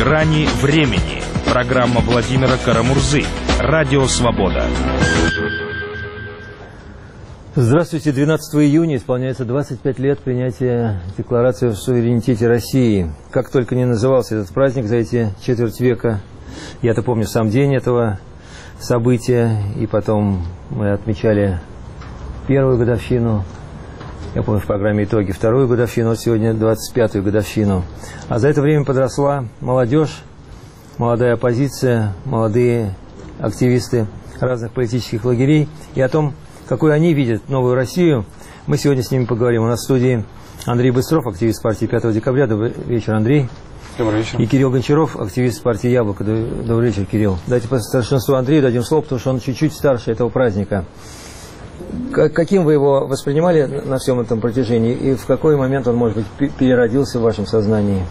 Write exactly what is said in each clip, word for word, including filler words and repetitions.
Грани времени. Программа Владимира Карамурзы. Радио Свобода. Здравствуйте. двенадцатого июня исполняется двадцать пять лет принятия Декларации о суверенитете России. Как только не назывался этот праздник за эти четверть века, я-то помню сам день этого события, и потом мы отмечали первую годовщину, я помню в программе «Итоги» вторую годовщину, вот сегодня двадцать пятую годовщину. А за это время подросла молодежь, молодая оппозиция, молодые активисты разных политических лагерей, и о том, какой они видят новую Россию, мы сегодня с ними поговорим. У нас в студии Андрей Быстров, активист партии пятого декабря. Добрый вечер, Андрей. Добрый вечер. И Кирилл Гончаров, активист партии «Яблоко». Добрый вечер, Кирилл. Давайте по старшинству Андрею дадим слово, потому что он чуть-чуть старше этого праздника. Каким вы его воспринимали на всем этом протяжении, и в какой момент он, может быть, переродился в вашем сознании?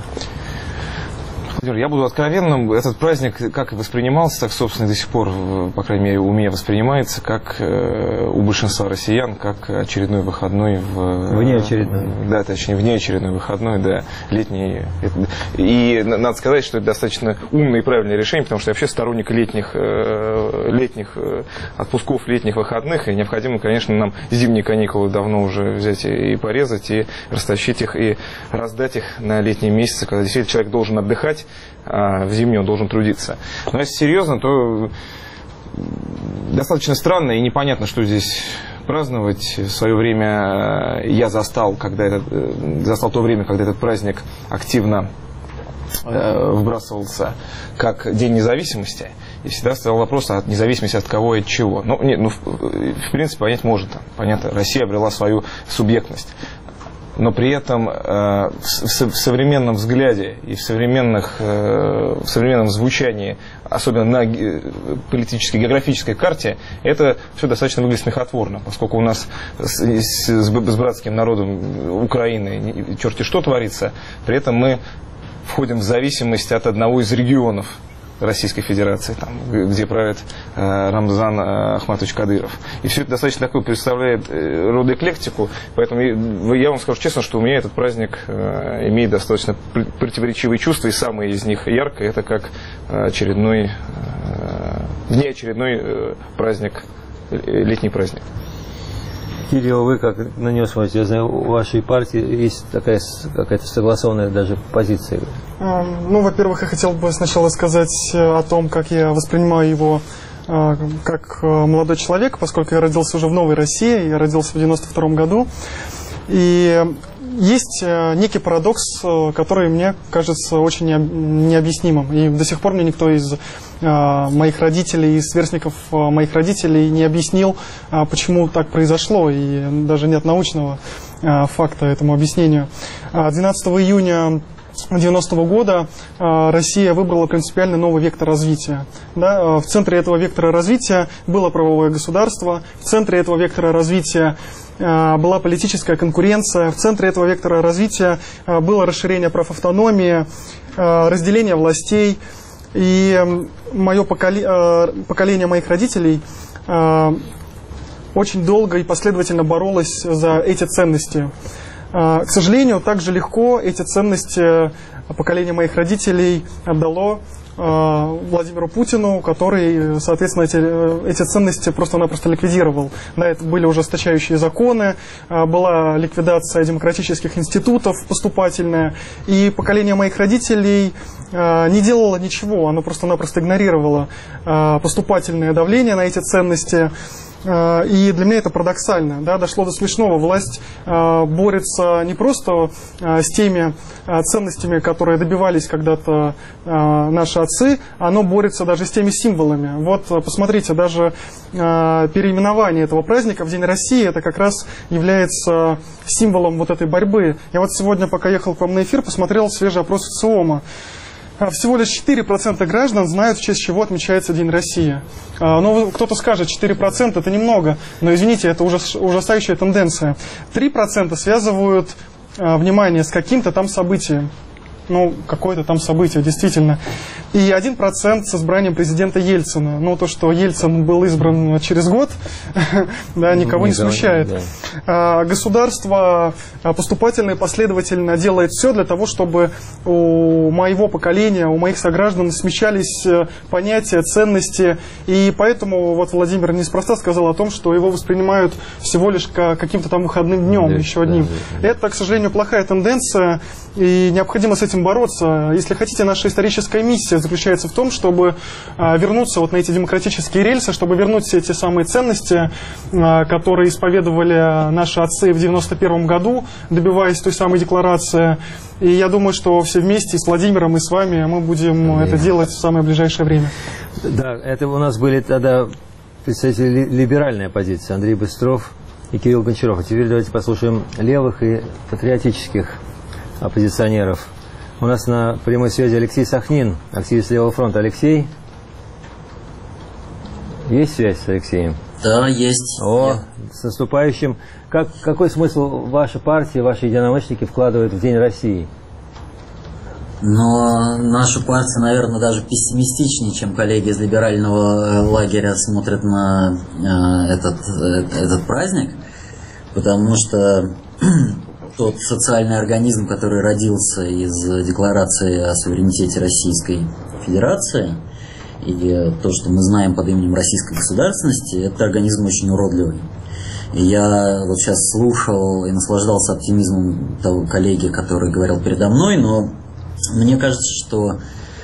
Я буду откровенным. Этот праздник как воспринимался, так, собственно, и до сих пор, по крайней мере, у меня воспринимается, как э, у большинства россиян, как очередной выходной в... Внеочередной. Да, точнее, внеочередной выходной, да, летний. И надо сказать, что это достаточно умное и правильное решение, потому что я вообще сторонник летних, э, летних отпусков, летних выходных, и необходимо, конечно, нам зимние каникулы давно уже взять и порезать, и растащить их, и раздать их на летние месяцы, когда действительно человек должен отдыхать, а в зимнюю он должен трудиться. Но если серьезно, то достаточно странно и непонятно, что здесь праздновать. В свое время я застал, когда этот, застал то время, когда этот праздник активно э, вбрасывался как День независимости. И всегда стоял вопрос от независимости от кого и от чего. Ну, нет, ну в, в принципе, понять можно. Понятно, Россия обрела свою субъектность. Но при этом э, в, в современном взгляде и в, современных, э, в современном звучании, особенно на ге политической, географической карте, это все достаточно выглядит смехотворно, поскольку у нас с, с, с братским народом Украины черти что творится, при этом мы входим в зависимость от одного из регионов Российской Федерации, там, где правит э, Рамзан э, Ахматович Кадыров. И все это достаточно такое представляет э, родоэклектику, поэтому я, я вам скажу честно, что у меня этот праздник э, имеет достаточно противоречивые чувства, и самое из них яркое, это как очередной, э, внеочередной э, праздник, э, летний праздник. Кирилл, вы как на него смотрите? Я знаю, у вашей партии есть такая какая-то согласованная даже позиция. Ну, во-первых, я хотел бы сначала сказать о том, как я воспринимаю его как молодой человек, поскольку я родился уже в новой России, я родился в девяносто втором году. И есть некий парадокс, который мне кажется очень необъяснимым. И до сих пор мне никто из моих родителей, из сверстников моих родителей не объяснил, почему так произошло. И даже нет научного факта этому объяснению. двенадцатого июня девяностого года Россия выбрала принципиально новый вектор развития. Да? В центре этого вектора развития было правовое государство, в центре этого вектора развития была политическая конкуренция, в центре этого вектора развития было расширение прав автономии, разделение властей. И мое поколение, поколение моих родителей очень долго и последовательно боролось за эти ценности. К сожалению, также легко эти ценности поколение моих родителей отдало Владимиру Путину, который, соответственно, эти, эти ценности просто-напросто ликвидировал. Да, это были ужесточающие законы, была ликвидация демократических институтов поступательная, и поколение моих родителей не делало ничего, оно просто-напросто игнорировало поступательное давление на эти ценности. И для меня это парадоксально, да, дошло до смешного. Власть э, борется не просто э, с теми э, ценностями, которые добивались когда-то э, наши отцы, оно борется даже с теми символами. Вот посмотрите, даже э, переименование этого праздника в День России, это как раз является символом вот этой борьбы. Я вот сегодня, пока ехал к вам на эфир, посмотрел свежий опрос ЦИОМа. Всего лишь четыре процента граждан знают, в честь чего отмечается День России. Ну, кто-то скажет, четыре процента это немного, но извините, это ужас, ужасающая тенденция. три процента связывают внимание с каким-то там событием. ну, какое-то там событие, действительно. И один процент с избранием президента Ельцина. Ну, то, что Ельцин был избран через год, да, никого не смущает. Государство поступательно и последовательно делает все для того, чтобы у моего поколения, у моих сограждан смещались понятия, ценности. И поэтому вот Владимир неспроста сказал о том, что его воспринимают всего лишь каким-то там выходным днем, еще одним. Это, к сожалению, плохая тенденция, и необходимо с этим бороться. Если хотите, наша историческая миссия заключается в том, чтобы вернуться вот на эти демократические рельсы, чтобы вернуть все те самые ценности, которые исповедовали наши отцы в девяносто первом году, добиваясь той самой декларации. И я думаю, что все вместе с Владимиром и с вами мы будем это делать в самое ближайшее время. Да, это у нас были тогда представители либеральной оппозиции, Андрей Быстров и Кирилл Гончаров. А теперь давайте послушаем левых и патриотических оппозиционеров. У нас на прямой связи Алексей Сахнин, активист Левого фронта. Алексей? Есть связь с Алексеем? Да, есть. О, с наступающим. Как, какой смысл ваша партия, ваши единомышленники вкладывают в День России? Но наша партия, наверное, даже пессимистичнее, чем коллеги из либерального лагеря смотрят на э, этот, э, этот праздник, потому что тот социальный организм, который родился из Декларации о суверенитете Российской Федерации, и то, что мы знаем под именем российской государственности, это организм очень уродливый. И я вот сейчас слушал и наслаждался оптимизмом того коллеги, который говорил передо мной, но мне кажется, что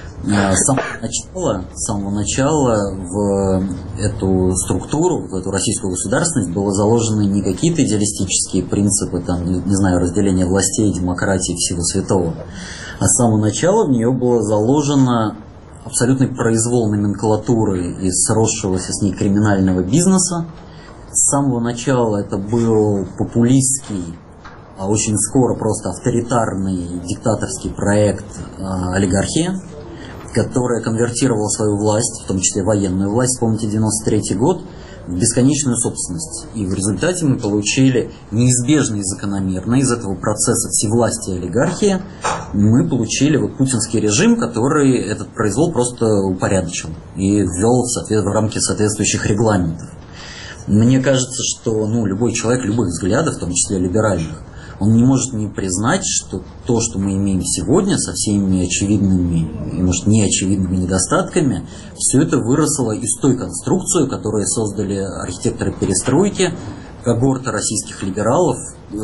с самого начала, с самого начала в эту структуру, в эту российскую государственность было заложены не какие-то идеалистические принципы, там, не, не знаю, разделения властей, демократии, всего святого, а с самого начала в нее было заложено абсолютный произвол номенклатуры и сросшегося с ней криминального бизнеса. С самого начала это был популистский, а очень скоро просто авторитарный диктаторский проект э, олигархия, которая конвертировала свою власть, в том числе военную власть, помните, девяносто третий год, в бесконечную собственность. И в результате мы получили неизбежно и закономерно из этого процесса всевластия олигархии, мы получили вот путинский режим, который этот произвол просто упорядочил и ввел в, соответ... в рамки соответствующих регламентов. Мне кажется, что ну, любой человек любых взглядов, в том числе либеральных, он не может не признать, что то, что мы имеем сегодня, со всеми очевидными и, может, неочевидными недостатками, все это выросло из той конструкции, которую создали архитекторы перестройки, когорта российских либералов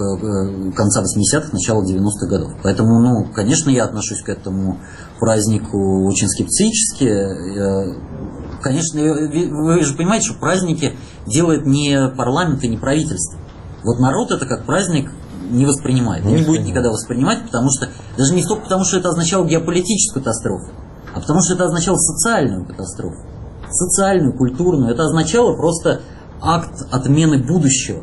конца восьмидесятых, начала девяностых годов. Поэтому, ну, конечно, я отношусь к этому празднику очень скептически. Конечно, вы же понимаете, что праздники делает не парламент и не правительство. Вот народ это как праздник не воспринимает. И не будет никогда воспринимать, потому что, даже не столько потому, что это означало геополитическую катастрофу, а потому что это означало социальную катастрофу. Социальную, культурную. Это означало просто акт отмены будущего.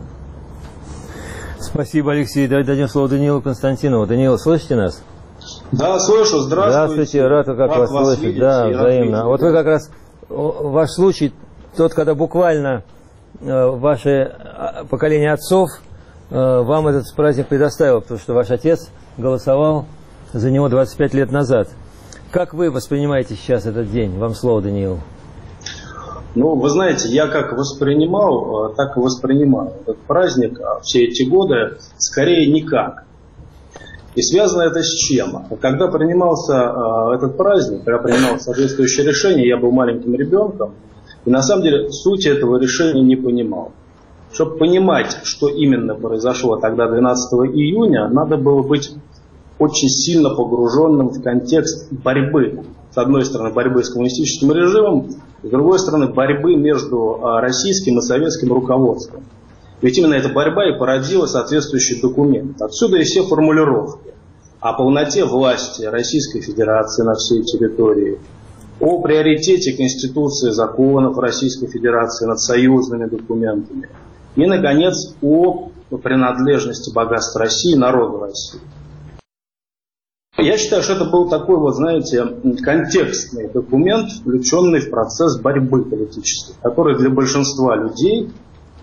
Спасибо, Алексей. Давайте дадим слово Даниилу Константинову. Даниил, слышите нас? Да, слышу. Здравствуйте. Здравствуйте, рад как рад вас, вас слышать. Видеть, да, взаимно. Вот вы как раз, ваш случай, тот, когда буквально э, ваше поколение отцов э, вам этот праздник предоставил, потому что ваш отец голосовал за него двадцать пять лет назад. Как вы воспринимаете сейчас этот день? Вам слово, Даниил. Ну, вы знаете, я как воспринимал, так и воспринимал этот праздник все эти годы, скорее никак. И связано это с чем? Когда принимался э, этот праздник, когда принималось соответствующее решение, я был маленьким ребенком, и на самом деле суть этого решения не понимал. Чтобы понимать, что именно произошло тогда, двенадцатого июня, надо было быть очень сильно погруженным в контекст борьбы. С одной стороны, борьбы с коммунистическим режимом, с другой стороны, борьбы между российским и советским руководством. Ведь именно эта борьба и породила соответствующий документ. Отсюда и все формулировки о полноте власти Российской Федерации на всей территории, о приоритете Конституции, законов Российской Федерации над союзными документами и, наконец, о принадлежности богатств России народу России. Я считаю, что это был такой, вот, знаете, контекстный документ, включенный в процесс борьбы политической, который для большинства людей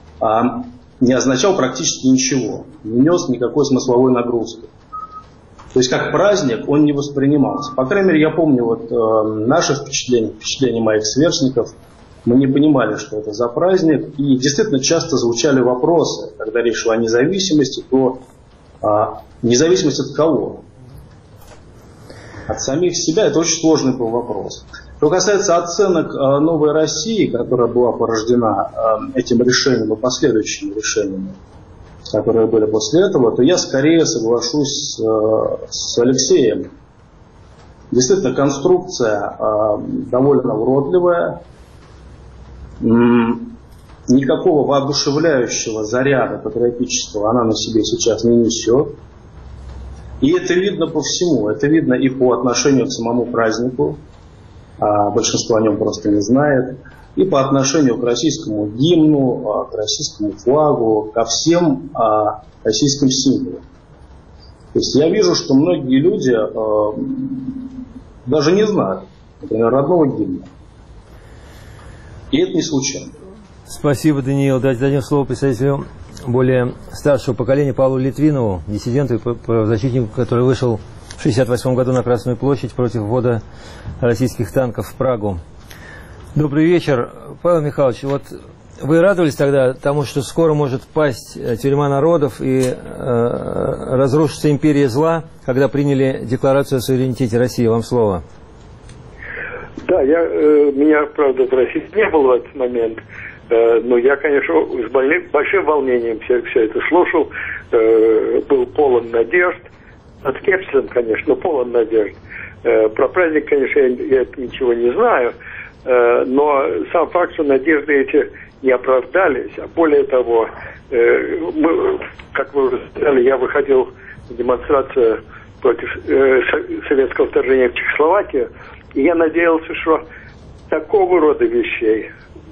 а, не означал практически ничего, не нес никакой смысловой нагрузки. То есть как праздник он не воспринимался. По крайней мере, я помню вот э, наши впечатления, впечатления моих сверстников. Мы не понимали, что это за праздник. И действительно часто звучали вопросы, когда речь шла о независимости, то а, независимость от кого? От самих себя. Это очень сложный был вопрос. Что касается оценок а, новой России, которая была порождена а, этим решением и последующими решениями, которые были после этого, то я скорее соглашусь а, с Алексеем. Действительно, конструкция а, довольно уродливая. Никакого воодушевляющего заряда патриотического она на себе сейчас не несет. И это видно по всему. Это видно и по отношению к самому празднику. А большинство о нем просто не знает. И по отношению к российскому гимну, к российскому флагу, ко всем российским символам. То есть я вижу, что многие люди даже не знают, например, родного гимна. И это не случайно. Спасибо, Даниил. Дадим слово представителю более старшего поколения Павлу Литвинову, диссиденту и правозащитнику, который вышел в шестьдесят восьмом году на Красную площадь против ввода российских танков в Прагу. Добрый вечер. Павел Михайлович, вот вы радовались тогда тому, что скоро может пасть тюрьма народов и э, разрушиться империя зла, когда приняли декларацию о суверенитете России? Вам слово. Да, я, э, меня, правда, в России не было в этот момент, э, но я, конечно, с больным, большим волнением все, все это слушал, э, был полон надежд, над скепсисом, конечно, но полон надежд. Э, про праздник, конечно, я, я ничего не знаю, э, но сам факт, что надежды эти не оправдались, а более того, э, мы, как вы уже сказали, я выходил в демонстрацию против э, советского вторжения в Чехословакию, и я надеялся, что такого рода вещей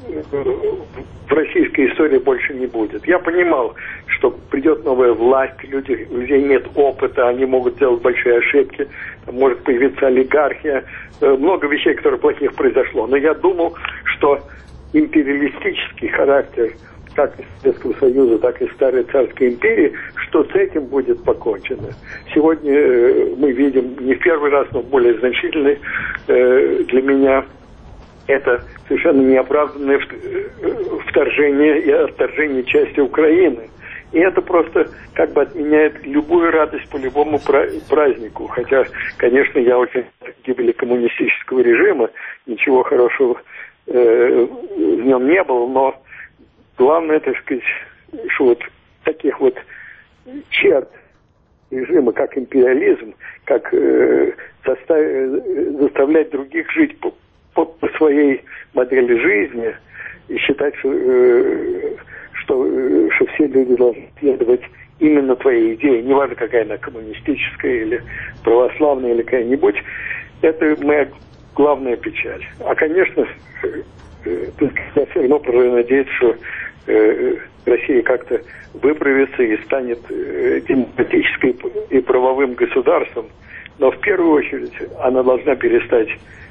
в российской истории больше не будет. Я понимал, что придет новая власть, люди, у людей нет опыта, они могут делать большие ошибки, может появиться олигархия, много вещей, которые плохих произошло. Но я думал, что империалистический характер как из Советского Союза, так и Старой Царской империи, что с этим будет покончено. Сегодня э, мы видим не в первый раз, но более значительный э, для меня это совершенно неоправданное вторжение и отторжение части Украины. И это просто как бы отменяет любую радость по любому празднику. Хотя, конечно, я очень гибели коммунистического режима, ничего хорошего э, в нем не было, но главное, так сказать, что вот таких вот черт режима, как империализм, как э, заставить, заставлять других жить по, по, по своей модели жизни и считать, что, э, что, э, что все люди должны следовать именно твоей идее, неважно, какая она, коммунистическая или православная или какая-нибудь, это моя главная печаль. А, конечно, э, я все равно продолжаю надеяться, что э, Россия как-то выправится и станет э, демократической и правовым государством, но в первую очередь она должна перестать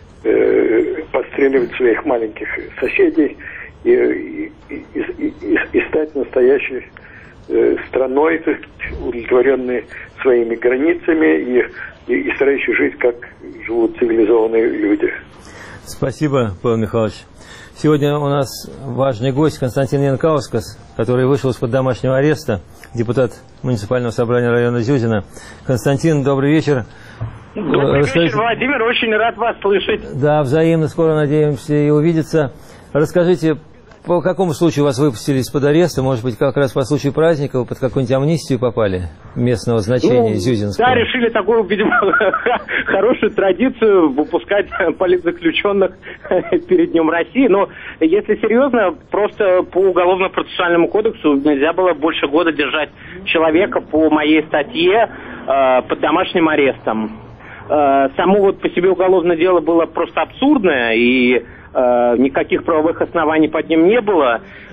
э, подстреливать своих маленьких соседей и, и, и, и, и стать настоящей э, страной, удовлетворенной своими границами и, и, и старающей жить, как живут цивилизованные люди. Спасибо, Павел Михайлович. Сегодня у нас важный гость Константин Янкаускас, который вышел из-под домашнего ареста, депутат муниципального собрания района Зюзина. Константин, добрый вечер. Добрый Расскажите... вечер, Владимир, очень рад вас слышать. Да, взаимно, скоро надеемся и увидеться. Расскажите, по какому случаю вас выпустили из-под ареста? Может быть, как раз по случаю праздника вы под какую-нибудь амнистию попали местного значения, ну, Зюзинского? Да, решили такую, видимо, хорошую традицию выпускать политзаключенных перед Днем России. Но, если серьезно, просто по Уголовно-процессуальному кодексу нельзя было больше года держать человека по моей статье э, под домашним арестом. Э, само вот по себе уголовное дело было просто абсурдное, и никаких правовых оснований под ним не было.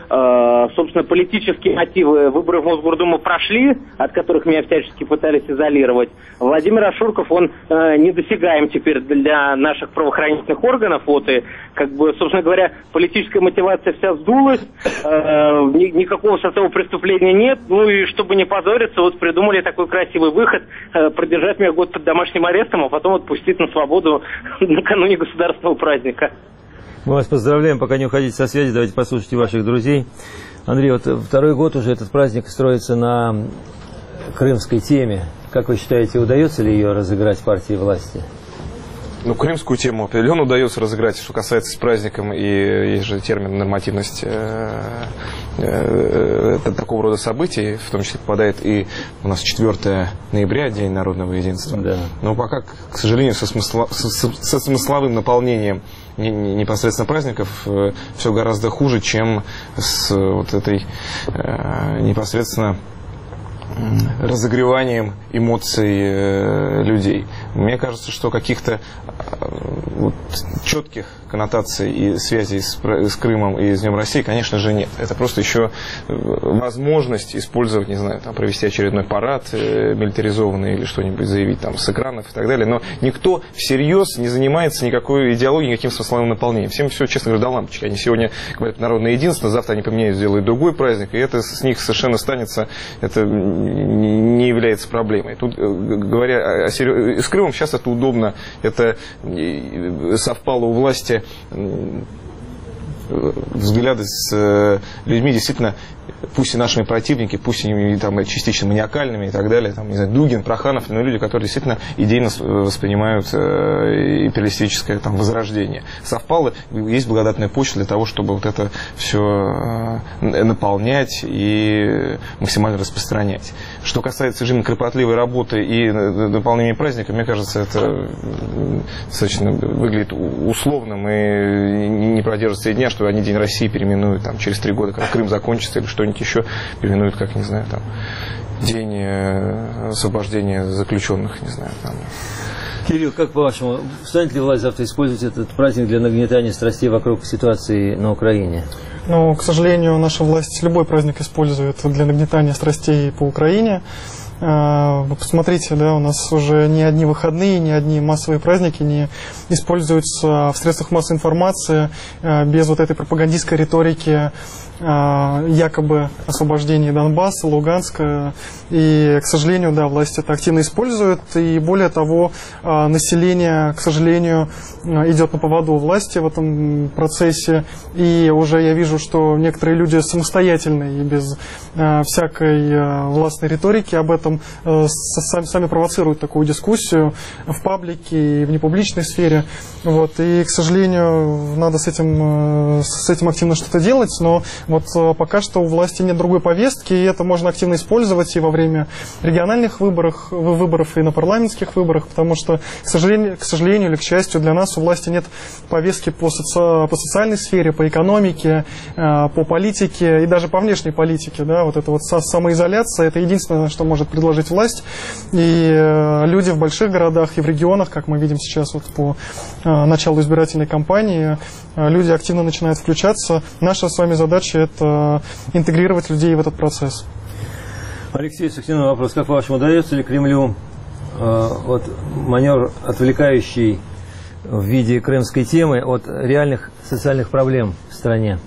собственно, политические мотивы выборов в Мосгордуму прошли, от которых меня всячески пытались изолировать. Владимир Ашурков, он недосягаем теперь для наших правоохранительных органов. Вот, и, как бы, собственно говоря, политическая мотивация вся сдулась, никакого состава преступления нет. Ну и чтобы не позориться, вот придумали такой красивый выход, продержать меня год под домашним арестом, а потом отпустить на свободу накануне государственного праздника. Мы вас поздравляем, пока не уходите со связи, давайте послушайте ваших друзей. Андрей, вот второй год уже этот праздник строится на крымской теме. Как вы считаете, удается ли ее разыграть партии власти? Ну, крымскую тему определенно удается разыграть, что касается с праздником, и есть же термин нормативность э, э, э, такого рода событий, в том числе попадает и у нас четвёртого ноября, День народного единства. Да. Но пока, к сожалению, со, смысла, со, со смысловым наполнением непосредственно праздников э, все гораздо хуже, чем с вот этой э, непосредственно разогреванием эмоций э, людей. Мне кажется, что каких-то э, вот, четких коннотаций и связей с, с Крымом и с Днем России, конечно же, нет. Это просто еще возможность использовать, не знаю, там, провести очередной парад э, милитаризованный или что-нибудь заявить там с экранов и так далее. Но никто всерьез не занимается никакой идеологией, никаким смысловым наполнением. Всем все, честно говоря, до лампочки. Они сегодня говорят народное единство, завтра они поменяют, сделают другой праздник, и это с них совершенно станется, это не является проблемой. Тут, говоря о серьез... с Крымом, сейчас это удобно, это совпало у власти взгляды с людьми действительно, пусть и нашими противниками, пусть и там, частично маниакальными и так далее, там, не знаю, Дугин, Проханов, но люди, которые действительно идейно воспринимают э, империалистическое там, возрождение. Совпало, есть благодатная почва для того, чтобы вот это все э, наполнять и максимально распространять. Что касается жизни кропотливой работы и дополнения праздника, мне кажется, это достаточно выглядит условным и не продержится и дня, что они День России переименуют там, через три года, когда Крым закончится или что-нибудь еще переименуют, как, не знаю, там, День освобождения заключенных, не знаю, там. Кирилл, как по-вашему, станет ли власть завтра использовать этот праздник для нагнетания страстей вокруг ситуации на Украине? Ну, к сожалению, наша власть любой праздник использует для нагнетания страстей по Украине. Вы посмотрите, да, у нас уже ни одни выходные, ни одни массовые праздники не используются в средствах массовой информации без вот этой пропагандистской риторики якобы освобождения Донбасса, Луганска. И, к сожалению, да, власть это активно использует. И более того, население, к сожалению, идет на поводу у власти в этом процессе. И уже я вижу, что некоторые люди самостоятельно и без всякой властной риторики об этом сами, сами провоцируют такую дискуссию в паблике и в непубличной сфере. Вот. И, к сожалению, надо с этим, с этим активно что-то делать. Но вот пока что у власти нет другой повестки, и это можно активно использовать и во время региональных выборов, выборов и на парламентских выборах, потому что, к сожалению, к сожалению или к счастью для нас, у власти нет повестки по, соци... по социальной сфере, по экономике, по политике и даже по внешней политике. Да? Вот эта вот самоизоляция, это единственное, что может предложить власть. И люди в больших городах и в регионах, как мы видим сейчас вот по началу избирательной кампании, люди активно начинают включаться. Наша с вами задача – это интегрировать людей в этот процесс. Алексей Сахнин, вопрос. Как по-вашему, удается ли Кремлю э, вот, маневр, отвлекающий в виде крымской темы от реальных социальных проблем в стране?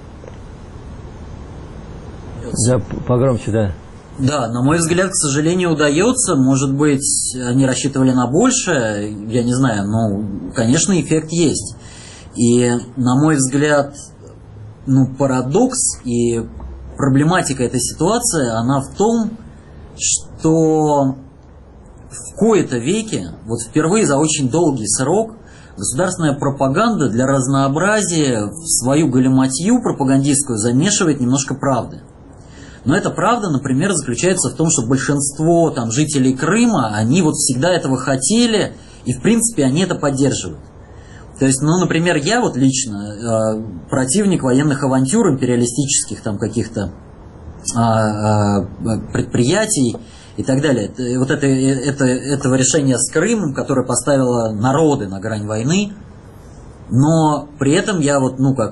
Да, погромче, да. Да, на мой взгляд, к сожалению, удается. Может быть, они рассчитывали на большее, я не знаю, но, конечно, эффект есть. И, на мой взгляд, ну, парадокс и проблематика этой ситуации, она в том, что в кои-то веке, вот впервые за очень долгий срок, государственная пропаганда для разнообразия в свою галиматью пропагандистскую замешивает немножко правды. Но эта правда, например, заключается в том, что большинство там, жителей Крыма, они вот всегда этого хотели, и в принципе они это поддерживают. То есть, ну, например, я вот лично э, противник военных авантюр, империалистических там каких-то э, э, предприятий и так далее. Вот это, это, этого решения с Крымом, которое поставило народы на грань войны, но при этом я вот, ну, как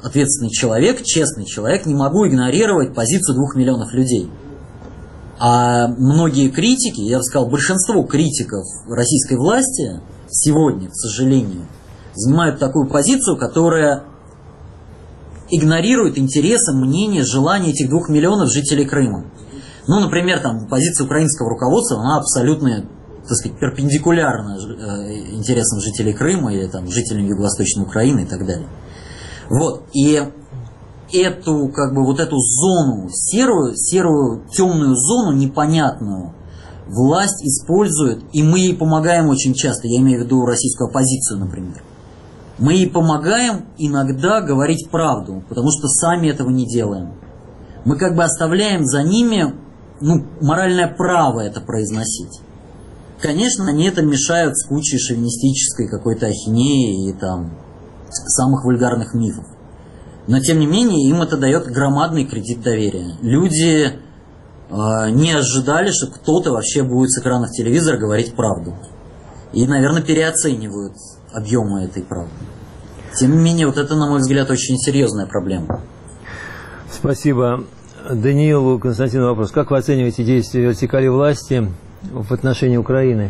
ответственный человек, честный человек, не могу игнорировать позицию двух миллионов людей. А многие критики, я бы сказал, большинство критиков российской власти сегодня, к сожалению, занимают такую позицию, которая игнорирует интересы, мнения, желания этих двух миллионов жителей Крыма. Ну, например, там позиция украинского руководства, она абсолютно, так сказать, перпендикулярна интересам жителей Крыма или там жителям Юго-Восточной Украины и так далее. Вот. И эту, как бы, вот эту зону, серую, серую, темную зону, непонятную, власть использует, и мы ей помогаем очень часто, я имею в виду российскую оппозицию, например. Мы ей помогаем иногда говорить правду, потому что сами этого не делаем. Мы как бы оставляем за ними, ну, моральное право это произносить. Конечно, они это мешают с кучей шовинистической какой-то ахинеи и там самых вульгарных мифов. Но, тем не менее, им это дает громадный кредит доверия. Люди э, не ожидали, что кто-то вообще будет с экранов телевизора говорить правду. И, наверное, переоценивают объемы этой правды. Тем не менее, вот это, на мой взгляд, очень серьезная проблема. Спасибо. Даниилу Константину вопрос. Как вы оцениваете действия вертикали власти в отношении Украины?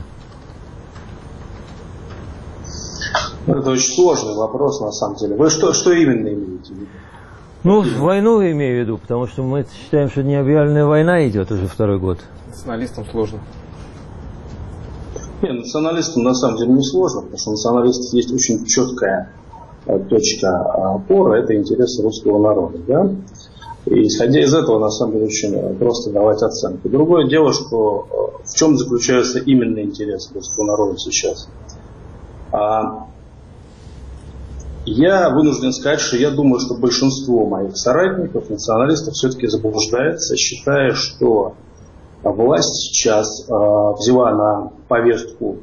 Это очень сложный вопрос, на самом деле. Вы что, что именно имеете в виду? Ну, войну имею в виду, потому что мы считаем, что необъявленная война идет уже второй год. Националистам сложно. Нет, националистам на самом деле не сложно, потому что у националистов есть очень четкая точка опоры, это интересы русского народа. Да? И исходя из этого, на самом деле, очень просто давать оценку. Другое дело, что в чем заключаются именно интересы русского народа сейчас. Я вынужден сказать, что я думаю, что большинство моих соратников, националистов, все-таки заблуждается, считая, что власть сейчас взяла на повестку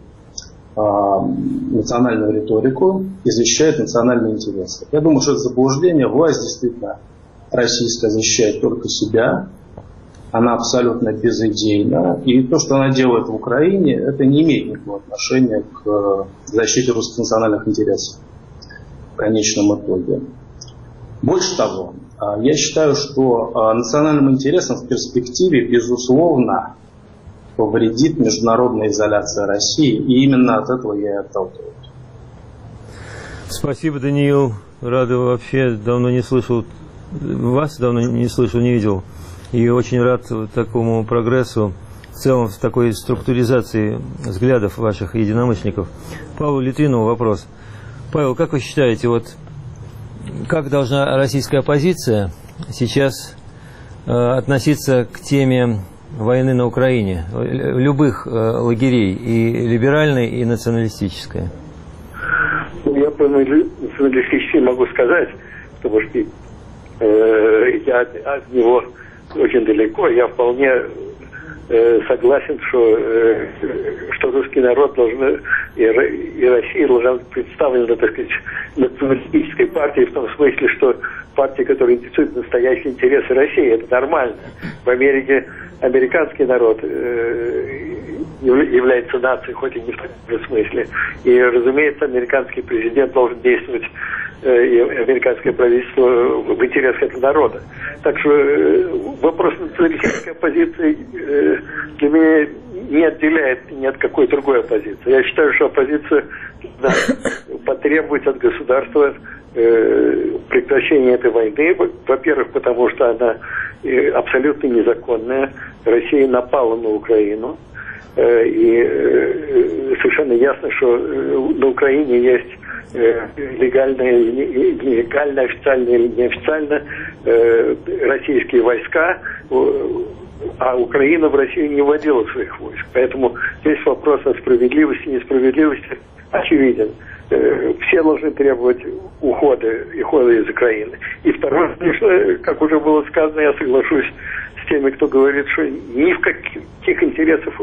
национальную риторику и защищает национальные интересы. Я думаю, что это заблуждение. Власть действительно российская защищает только себя. Она абсолютно безидейна. И то, что она делает в Украине, это не имеет никакого отношения к защите русских национальных интересов в конечном итоге. Больше того, я считаю, что национальным интересам в перспективе, безусловно, повредит международная изоляция России. И именно от этого я и отталкиваюсь. Спасибо, Даниил. Рада, вообще давно не слышал вас, давно не слышал, не видел. И очень рад такому прогрессу, в целом в такой структуризации взглядов ваших единомышленников. Павлу Литвинову вопрос. Павел, как вы считаете, вот как должна российская оппозиция сейчас э, относиться к теме войны на Украине, любых э, лагерей, и либеральной, и националистической? Я по националистически могу сказать, потому что э, я от, от него очень далеко, я вполне э, согласен, что, э, что русский народ должен, и, и Россия должна быть представлена, так сказать, националистической партией, в том смысле, что партия, которая интересует настоящие интересы России, это нормально. В Америке американский народ э, является нацией, хоть и не в таком смысле. И, разумеется, американский президент должен действовать, э, и американское правительство в интересах этого народа. Так что э, вопрос националистической оппозиции э, для меня не отделяет ни от какой другой оппозиции. Я считаю, что оппозиция да, потребует от государства э, прекращения этой войны. Во-первых, потому что она э, абсолютно незаконная. Россия напала на Украину. Э, и э, совершенно ясно, что э, на Украине есть э, легальные, нелегально, официально или неофициально э, российские войска, а Украина в Россию не вводила своих войск. Поэтому здесь вопрос о справедливости и несправедливости очевиден. Все должны требовать ухода, ухода из Украины. И второе, конечно, как уже было сказано, я соглашусь с теми, кто говорит, что ни в каких интересах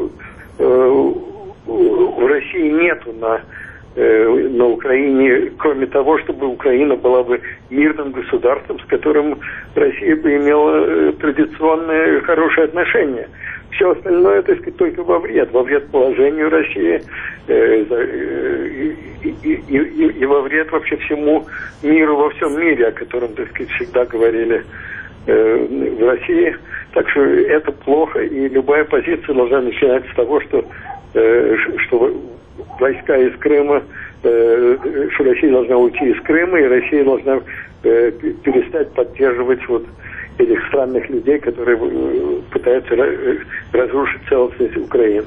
в России нету на, на Украине, кроме того, чтобы Украина была бы мирным государством, с которым Россия бы имела традиционные хорошие отношения. Все остальное, так сказать, только во вред, во вред положению России э, э, и, и, и, и, и во вред вообще всему миру во всем мире, о котором, так сказать, всегда говорили э, в России. Так что это плохо, и любая позиция должна начинаться с того, что, э, что войска из Крыма, э, что Россия должна уйти из Крыма, и Россия должна э, перестать поддерживать вот этих странных людей, которые пытаются разрушить целостность Украины.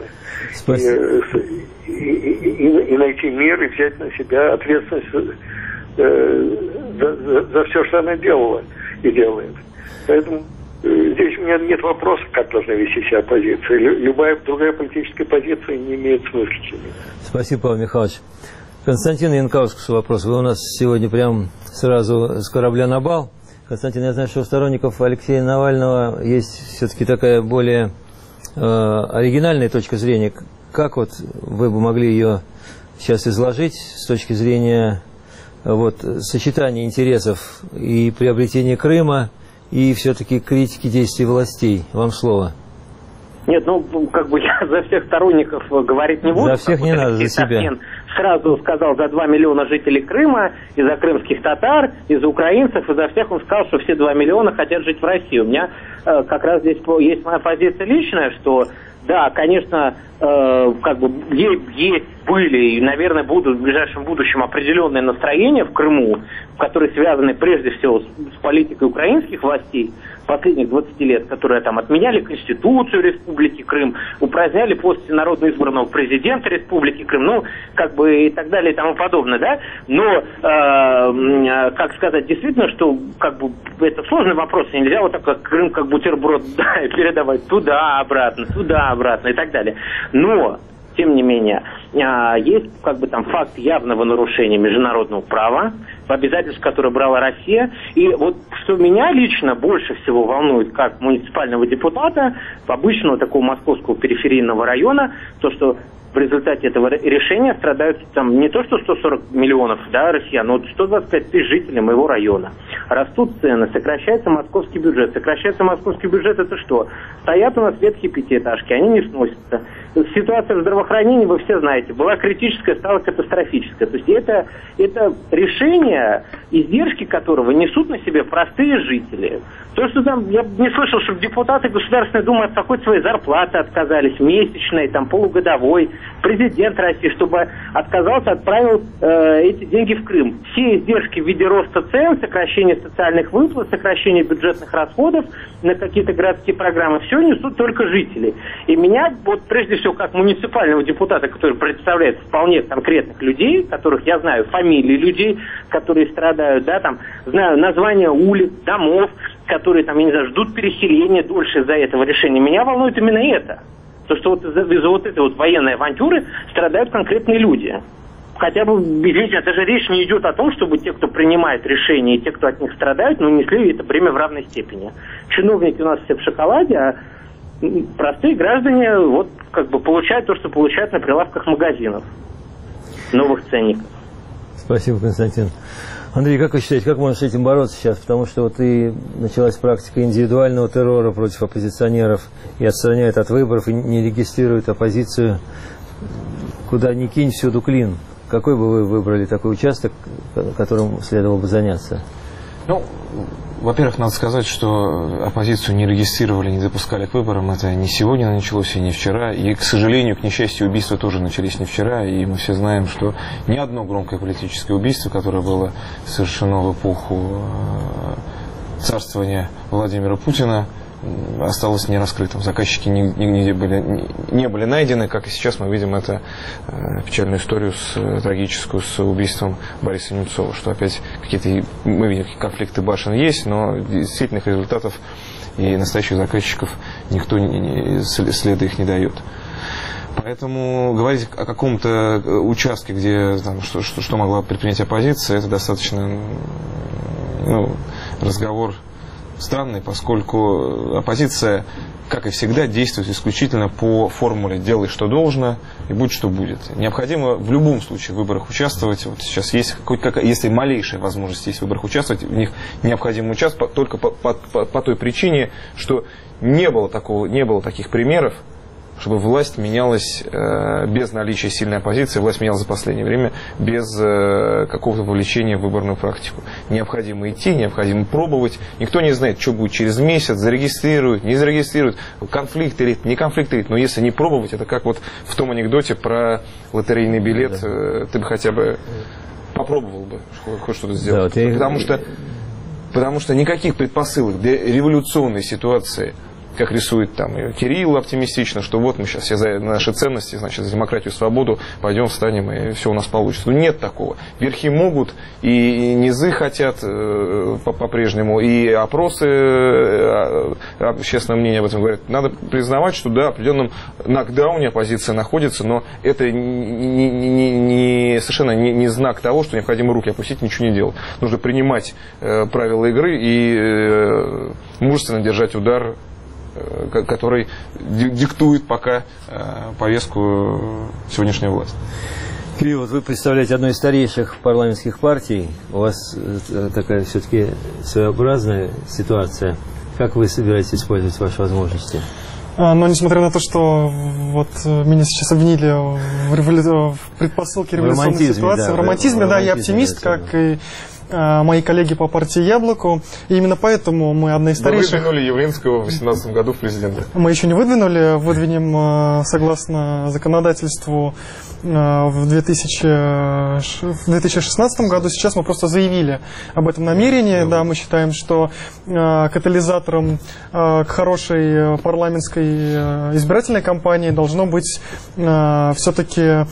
И, и, и, и найти мир, и взять на себя ответственность э, за, за, за все, что она делала и делает. Поэтому э, здесь у меня нет вопроса, как должна вести себя оппозиция. Любая другая политическая позиция не имеет смысла. Спасибо, Павел Михайлович. Константин Янкаускасу вопрос. Вы у нас сегодня прям сразу с корабля на бал. Константин, я знаю, что у сторонников Алексея Навального есть все-таки такая более э, оригинальная точка зрения. Как вот вы бы могли ее сейчас изложить с точки зрения вот, сочетания интересов и приобретения Крыма, и все-таки критики действий властей? Вам слово. Нет, ну, как бы я за всех сторонников говорить не буду. За всех не надо, за себя. Сразу сказал за два миллиона жителей Крыма, и за крымских татар, и за украинцев, и за всех он сказал, что все два миллиона хотят жить в России. У меня э, как раз здесь есть моя позиция личная, что да, конечно, э, как бы есть, были и, наверное, будут в ближайшем будущем определенные настроения в Крыму, которые связаны прежде всего с, с политикой украинских властей последних двадцати лет, которые там отменяли Конституцию Республики Крым, упраздняли пост народно избранного президента Республики Крым, ну, как бы и так далее и тому подобное, да, но, э, как сказать, действительно, что, как бы, это сложный вопрос, нельзя вот так, как Крым, как бутерброд, да, передавать туда-обратно, туда-обратно и так далее, но, тем не менее, есть как бы там факт явного нарушения международного права, обязательств, которые брала Россия. И вот что меня лично больше всего волнует, как муниципального депутата, обычного такого московского периферийного района, то, что в результате этого решения страдают там не то что сто сорок миллионов, да, россиян, но сто двадцать пять тысяч жителей моего района. Растут цены, сокращается московский бюджет. Сокращается московский бюджет, это что? Стоят у нас ветхие пятиэтажки, они не сносятся. Ситуация в здравоохранении, вы все знаете, была критическая, стала катастрофическая. То есть это, это решение, издержки которого несут на себе простые жители. То, что там, я не слышал, чтобы депутаты Государственной Думы от какой-то своей зарплаты отказались, месячной, там, полугодовой. Президент России, чтобы отказался, отправил э, эти деньги в Крым. Все издержки в виде роста цен, сокращения социальных выплат, сокращения бюджетных расходов на какие-то городские программы, все несут только жители. И меня, вот прежде всего, как муниципального депутата, который представляет вполне конкретных людей, которых я знаю, фамилии людей, которые страдают, да, там, знаю названия улиц, домов, которые, там, я не знаю, ждут переселения дольше из-за этого решения. Меня волнует именно это. То, что вот из-за, из-за вот этой вот военной авантюры страдают конкретные люди. Хотя бы, видите, даже речь не идет о том, чтобы те, кто принимает решения, и те, кто от них страдают, ну, несли это бремя в равной степени. Чиновники у нас все в шоколаде, а простые граждане вот как бы получают то, что получают на прилавках магазинов. Новых ценников. Спасибо, Константин. Андрей, как вы считаете, как можно с этим бороться сейчас? Потому что вот и началась практика индивидуального террора против оппозиционеров, и отстраняют от выборов, и не регистрируют оппозицию. Куда ни кинь, всюду клин. Какой бы вы выбрали такой участок, которым следовало бы заняться? Ну, во-первых, надо сказать, что оппозицию не регистрировали, не допускали к выборам. Это не сегодня началось и не вчера. И, к сожалению, к несчастью, убийства тоже начались не вчера. И мы все знаем, что ни одно громкое политическое убийство, которое было совершено в эпоху царствования Владимира Путина, осталось нераскрытым. Заказчики нигде были, не были найдены, как и сейчас мы видим это печальную историю с, трагическую с убийством Бориса Немцова, что опять какие-то, мы видим, конфликты башен есть, но действительных результатов и настоящих заказчиков никто следа их не дает. Поэтому говорить о каком-то участке, где там, что, что, что могла предпринять оппозиция, это достаточно, ну, разговор странный, поскольку оппозиция, как и всегда, действует исключительно по формуле «делай, что должно, и будь, что будет». Необходимо в любом случае в выборах участвовать. Вот сейчас есть какая, если малейшая возможность есть в выборах участвовать, в них необходимо участвовать только по, по, по, по той причине, что не было, такого, не было таких примеров, чтобы власть менялась э, без наличия сильной оппозиции, власть менялась за последнее время без э, какого-то вовлечения в выборную практику. Необходимо идти, необходимо пробовать. Никто не знает, что будет через месяц, зарегистрируют, не зарегистрируют, конфликт или не конфликт или, но если не пробовать, это как вот в том анекдоте про лотерейный билет, э, ты бы хотя бы попробовал бы хоть что-то сделать. Да, вот потому, я... что, потому что никаких предпосылок для революционной ситуации, как рисует там Кирилл оптимистично, что вот мы сейчас все за наши ценности, значит, за демократию и свободу пойдем, встанем, и все у нас получится. Но нет такого. Верхи могут, и низы хотят э, по-прежнему, и опросы э, общественное мнение об этом говорят. Надо признавать, что да, в определенном нокдауне оппозиция находится, но это не, не, не, совершенно не, не знак того, что необходимо руки опустить, ничего не делать. Нужно принимать э, правила игры и э, мужественно держать удар, который диктует пока повестку сегодняшней власти. Кирилл, вот вы представляете одну из старейших парламентских партий. У вас такая все-таки своеобразная ситуация. Как вы собираетесь использовать ваши возможности? Но несмотря на то, что вот меня сейчас обвинили в, револю... в предпосылке революционной ситуации, да, в романтизме, да, я оптимист, как и мои коллеги по партии «Яблоко». И именно поэтому мы одна из старейших... Вы выдвинули Явлинского в две тысячи восемнадцатом году в президенты. Мы еще не выдвинули, выдвинем согласно законодательству в две тысячи шестнадцатом году. Сейчас мы просто заявили об этом намерении. Да, мы считаем, что катализатором к хорошей парламентской избирательной кампании должно быть все-таки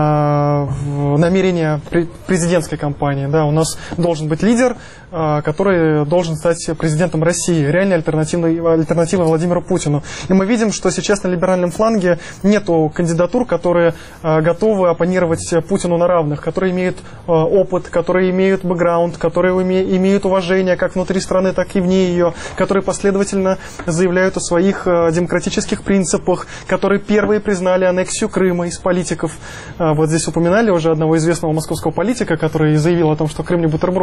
намерение президентской кампании. Да, у нас должен быть лидер, который должен стать президентом России, реальной альтернативой, альтернативой Владимиру Путину. И мы видим, что сейчас на либеральном фланге нету кандидатур, которые готовы оппонировать Путину на равных, которые имеют опыт, которые имеют бэкграунд, которые имеют уважение как внутри страны, так и вне ее, которые последовательно заявляют о своих демократических принципах, которые первые признали аннексию Крыма из политиков. Вот здесь упоминали уже одного известного московского политика, который заявил о том, что Крым не бутерброд.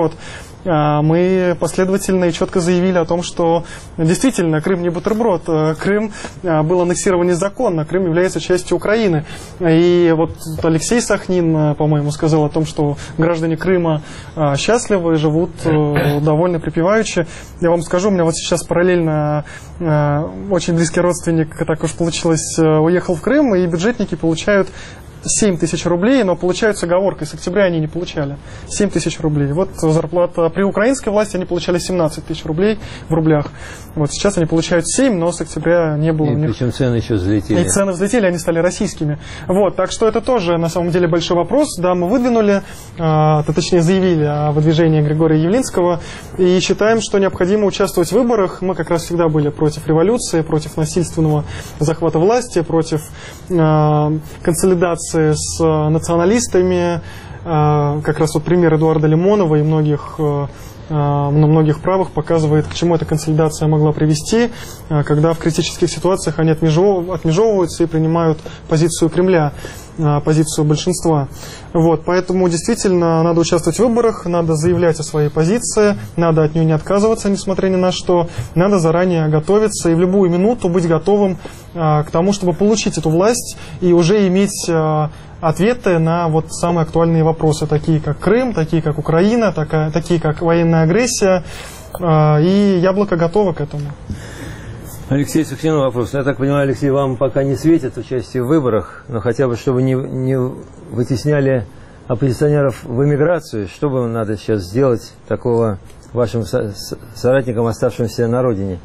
Мы последовательно и четко заявили о том, что действительно Крым не бутерброд. Крым был аннексирован незаконно, Крым является частью Украины. И вот Алексей Сахнин, по-моему, сказал о том, что граждане Крыма счастливы, живут довольно припеваючи. Я вам скажу, у меня вот сейчас параллельно очень близкий родственник, так уж получилось, уехал в Крым, и бюджетники получают семь тысяч рублей, но получают с оговоркой. С октября они не получали. семь тысяч рублей. Вот зарплата при украинской власти они получали семнадцать тысяч рублей в рублях. Вот сейчас они получают семь, но с октября не было. И них... причем цены еще взлетели. И цены взлетели, они стали российскими. Вот, так что это тоже на самом деле большой вопрос. Да, мы выдвинули, а, то, точнее заявили о выдвижении Григория Явлинского и считаем, что необходимо участвовать в выборах. Мы как раз всегда были против революции, против насильственного захвата власти, против а, консолидации с националистами, как раз вот пример Эдуарда Лимонова и многих, на многих правых показывает, к чему эта консолидация могла привести, когда в критических ситуациях они отмежевываются и принимают позицию Кремля, позицию большинства. Вот, поэтому действительно надо участвовать в выборах, надо заявлять о своей позиции, надо от нее не отказываться, несмотря ни на что, надо заранее готовиться и в любую минуту быть готовым а, к тому, чтобы получить эту власть и уже иметь а, ответы на вот самые актуальные вопросы, такие как Крым, такие как Украина, такая, такие как военная агрессия, а, и Яблоко готово к этому. Алексей Сухнин, вопрос. Я так понимаю, Алексей, вам пока не светит участие в выборах, но хотя бы, чтобы не, не вытесняли оппозиционеров в эмиграцию, что бы надо сейчас сделать такого вашим со соратникам, оставшимся на родине?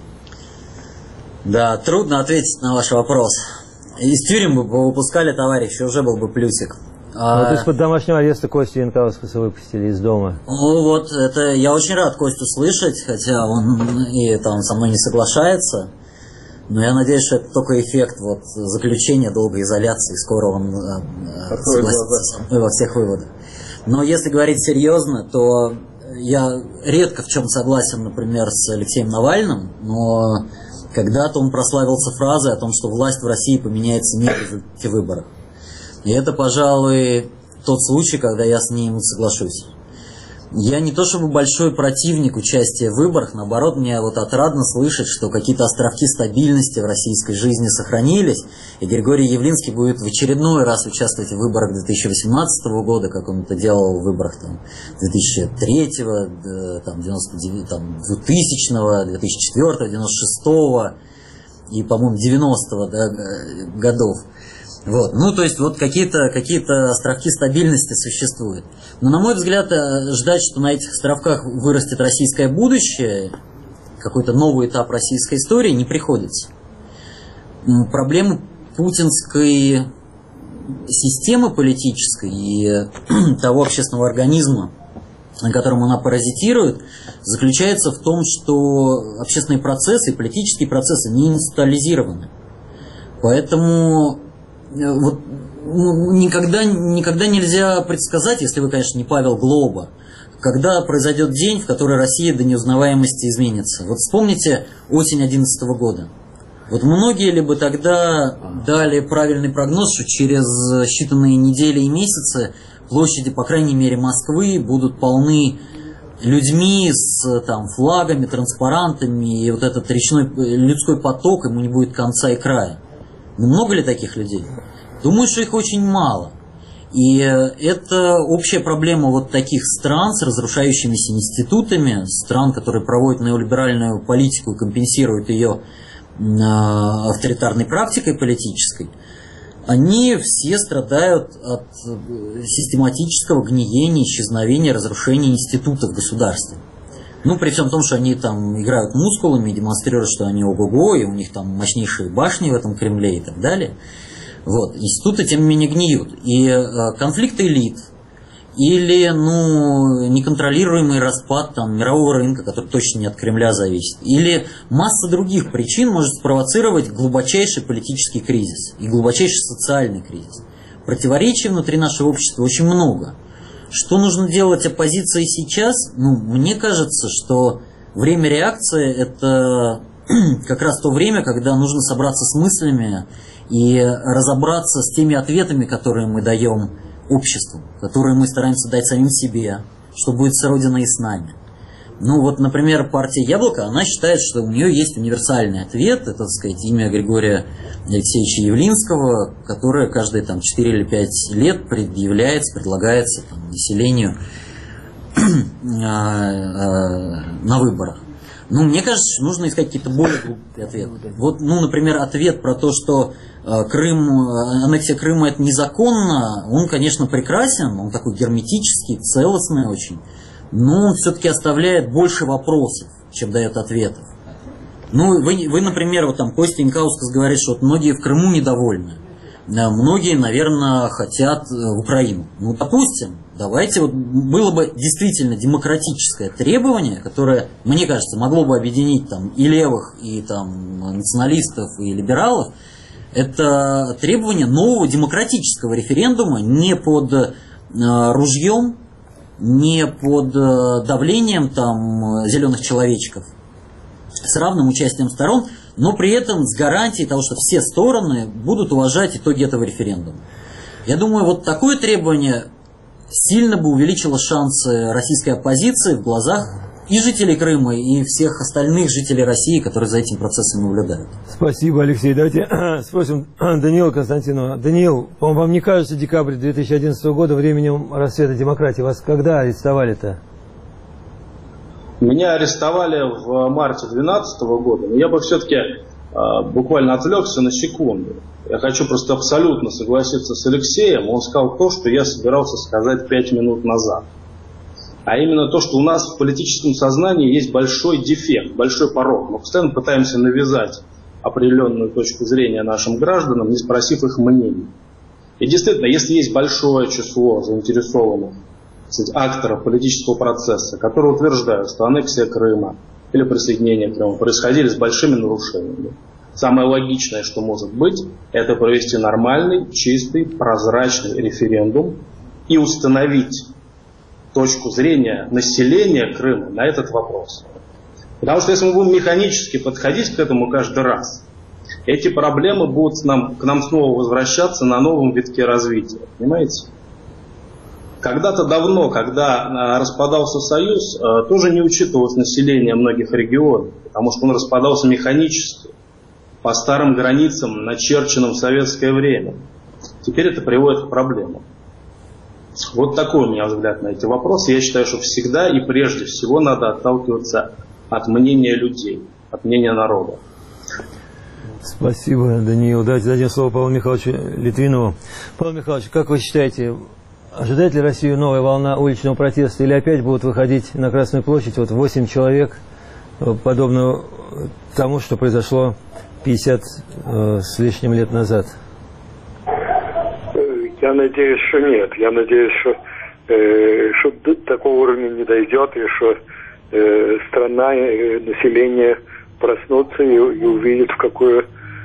Да, трудно ответить на ваш вопрос. Из тюрем бы выпускали товарища, уже был бы плюсик. А вот из-под домашнего ареста Костю Янкаускаса выпустили из дома. Ну вот, это я очень рад Костю слышать, хотя он и там со мной не соглашается. Но я надеюсь, что это только эффект вот, заключения долгой изоляции, скоро он э, согласится со мной во всех выводах. Но если говорить серьезно, то я редко в чем согласен, например, с Алексеем Навальным, но Когда-то он прославился фразой о том, что власть в России поменяется не в результате выборов. И это, пожалуй, тот случай, когда я с ним соглашусь. Я не то чтобы большой противник участия в выборах, наоборот, мне вот отрадно слышать, что какие-то островки стабильности в российской жизни сохранились, и Григорий Явлинский будет в очередной раз участвовать в выборах две тысячи восемнадцатого года, как он это делал в выборах там, две тысячи третьего, там, девяносто девятого, там, двухтысячного, две тысячи четвёртого, девяносто шестого и, по-моему, девяностого, да, годов. Вот. Ну, то есть, вот какие-то какие-то островки стабильности существуют. Но, на мой взгляд, ждать, что на этих островках вырастет российское будущее, какой-то новый этап российской истории, не приходится. Проблема путинской системы политической и того общественного организма, на котором она паразитирует, заключается в том, что общественные процессы и политические процессы не институализированы. Поэтому вот, ну, никогда, никогда нельзя предсказать, если вы, конечно, не Павел Глоба, когда произойдет день, в который Россия до неузнаваемости изменится. Вот вспомните осень две тысячи одиннадцатого года. Вот многие ли бы тогда дали правильный прогноз, что через считанные недели и месяцы площади, по крайней мере, Москвы будут полны людьми с там, флагами, транспарантами, и вот этот речной людской поток, ему не будет конца и края. Много ли таких людей? Думаю, что их очень мало. И это общая проблема вот таких стран с разрушающимися институтами, стран, которые проводят неолиберальную политику и компенсируют ее авторитарной практикой политической. Они все страдают от систематического гниения, исчезновения, разрушения институтов государства. Ну, при всем том, что они там играют мускулами и демонстрируют, что они ого-го, и у них там мощнейшие башни в этом Кремле и так далее. Вот. Институты, тем не менее, гниют. И э, конфликт элит или, ну, неконтролируемый распад там, мирового рынка, который точно не от Кремля зависит, или масса других причин может спровоцировать глубочайший политический кризис и глубочайший социальный кризис. Противоречий внутри нашего общества очень много. Что нужно делать оппозиции сейчас? Ну, мне кажется, что время реакции – это как раз то время, когда нужно собраться с мыслями и разобраться с теми ответами, которые мы даем обществу, которые мы стараемся дать самим себе, что будет с Родиной и с нами. Ну вот, например, партия «Яблоко», она считает, что у нее есть универсальный ответ, это, так сказать, имя Григория Алексеевича Явлинского, которое каждые там, четыре или пять лет предъявляется, предлагается там, населению на выборах. Ну, мне кажется, что нужно искать какие-то более глубокие ответы. Вот, ну, например, ответ про то, что Крым, аннексия Крыма это незаконно, он, конечно, прекрасен, он такой герметический, целостный очень, но он все-таки оставляет больше вопросов, чем дает ответов. Ну, вы, вы например, вот там Костя Инкаускас говорит, что вот многие в Крыму недовольны. Многие, наверное, хотят в Украину. Ну, допустим, давайте, вот было бы действительно демократическое требование, которое, мне кажется, могло бы объединить там и левых, и там националистов, и либералов. Это требование нового демократического референдума не под э, ружьем, не под э, давлением там зеленых человечков, с равным участием сторон, но при этом с гарантией того, что все стороны будут уважать итоги этого референдума. Я думаю, вот такое требование сильно бы увеличило шансы российской оппозиции в глазах и жителей Крыма, и всех остальных жителей России, которые за этим процессом наблюдают. Спасибо, Алексей. Давайте спросим Даниила Константинова. Даниил, вам не кажется декабрь две тысячи одиннадцатого года временем расцвета демократии? Вас когда арестовали-то? Меня арестовали в марте две тысячи двенадцатого года, но я бы все-таки э, буквально отвлекся на секунду. Я хочу просто абсолютно согласиться с Алексеем. Он сказал то, что я собирался сказать пять минут назад. А именно то, что у нас в политическом сознании есть большой дефект, большой порог. Мы постоянно пытаемся навязать определенную точку зрения нашим гражданам, не спросив их мнения. И действительно, если есть большое число заинтересованных акторов политического процесса, которые утверждают, что аннексия Крыма или присоединение Крыма происходили с большими нарушениями, самое логичное, что может быть, это провести нормальный, чистый, прозрачный референдум и установить точку зрения населения Крыма на этот вопрос. Потому что если мы будем механически подходить к этому каждый раз, эти проблемы будут нам, к нам снова возвращаться на новом витке развития. Понимаете? Когда-то давно, когда распадался Союз, тоже не учитывалось население многих регионов, потому что он распадался механически, по старым границам, начерченным в советское время. Теперь это приводит к проблемам. Вот такой у меня взгляд на эти вопросы. Я считаю, что всегда и прежде всего надо отталкиваться от мнения людей, от мнения народа. Спасибо, Даниил. Давайте дадим слово Павлу Михайловичу Литвинову. Павел Михайлович, как вы считаете, ожидает ли Россию новая волна уличного протеста или опять будут выходить на Красную площадь вот восемь человек, подобно тому, что произошло пятьдесят э, с лишним лет назад? Я надеюсь, что нет. Я надеюсь, что, э, что до такого уровня не дойдет, и что э, страна и население проснутся и, и увидят, в какую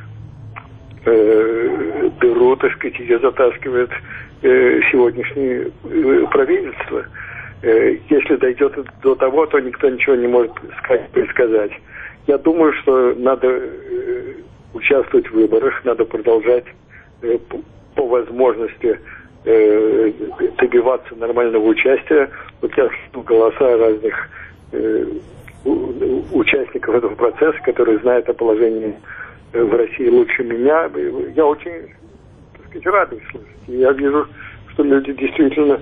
э, дыру, так сказать, ее затаскивает э, сегодняшнее э, правительство. Э, если дойдет до того, то никто ничего не может сказать, предсказать. Я думаю, что надо э, участвовать в выборах, надо продолжать э, по, по возможности э, добиваться нормального участия. Вот я жду голоса разных э, участников этого процесса, которые знают о положении в России лучше меня. Я очень, так сказать, рад их слышать. Я вижу, что люди действительно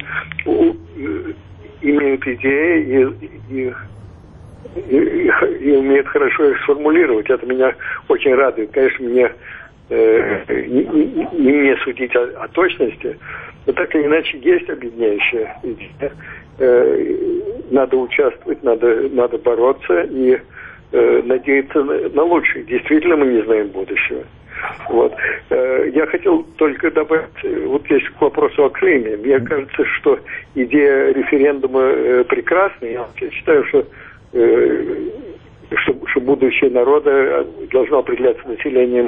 имеют идеи и, и, и, и умеют хорошо их сформулировать. Это меня очень радует. Конечно, мне э, не, не, не мне судить о, о точности, но так или иначе есть объединяющая идея. Э, надо участвовать, надо, надо бороться и э, надеяться на, на лучшее. Действительно, мы не знаем будущего. Вот. Э, я хотел только добавить, вот есть к вопросу о Крыме. Мне кажется, что идея референдума э, прекрасна. Я считаю, что, э, что, что будущее народа должно определяться населением